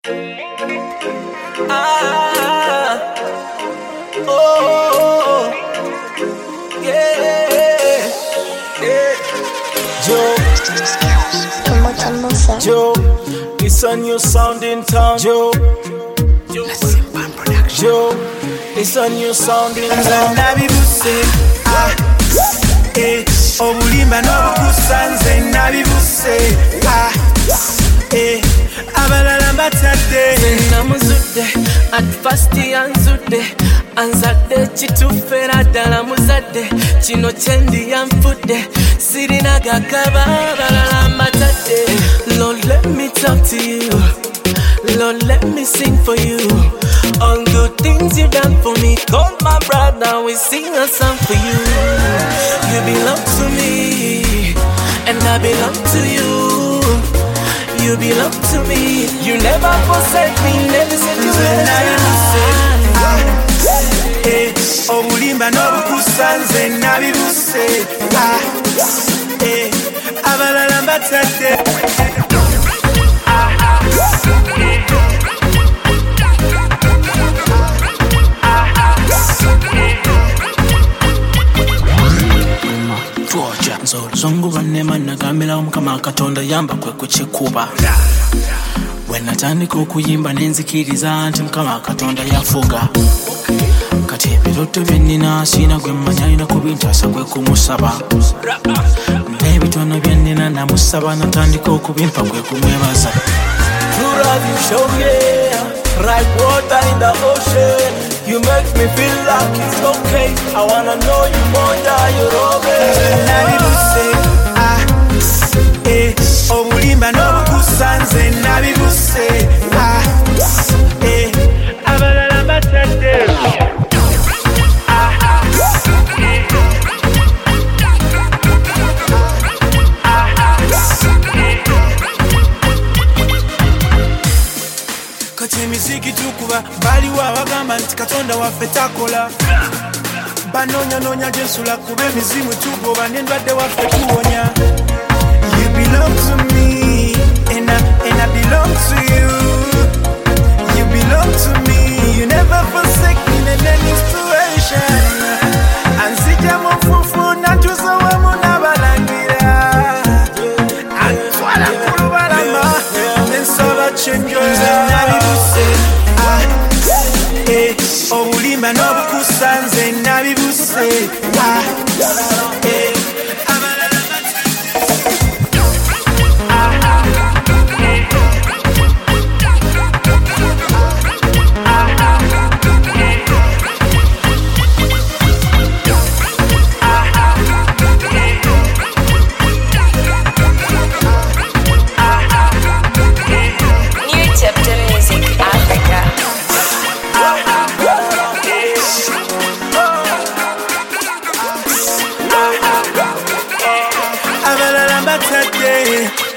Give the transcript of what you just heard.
Ah, oh, yeah, yeah. Joe, Joe, it's a new sound in town. Joe, Joe, it's a new sound in town. Nabibuse, obulimba n'obukusanze nabibuse, abalala mbatadde namuzudde at first yanzudde anzadde kituufu era ddala muzadde kino kyendi yanfudde sirina gagaba abalala mbatadde. Lord, let me talk to you. Lord, let me sing for you. All good things you done for me. Call my brother, we sing a song for you. You belong to me, and I belong to you. You belong to me. You never forsake me, never said you would. obulimba n'obukusanze nabibuse, abalala mbatadde. Zongo banema nagambira Mukama Katonda yamba kwe kukikuba. When natandika okuyimba nenzikiriza nti Mukama Katonda yafuga. Kati ebiroto byennina sina gwe mmanya alina kubintaasa kwe kumusaba. N'ebitono byennina namusaba natandika okubimpa kwe kumwebaza. True love you show, yeah, like water in the ocean. You make me feel like it's okay. I wanna know you more than you're Nabibuse, obulimba n'obukusanze nabibuse, abalala mbatadde. Kati emiziki tukuba baliwo abagamba nti Katonda waffe takola. Banoonya gyensula kuba emizimu tugoba n'endwadde waffe tuwonya. You belong to me and I belong to you. You belong to me, you never forsake me in any situation. Anzija mu nfuufu natuusa wamu n'abalangira. Antwala ku lubalama n'ensaba kyenjoza. Obulimba n'obukusanze nabibuse, New Chapter Music Africa. abalala mbatadde.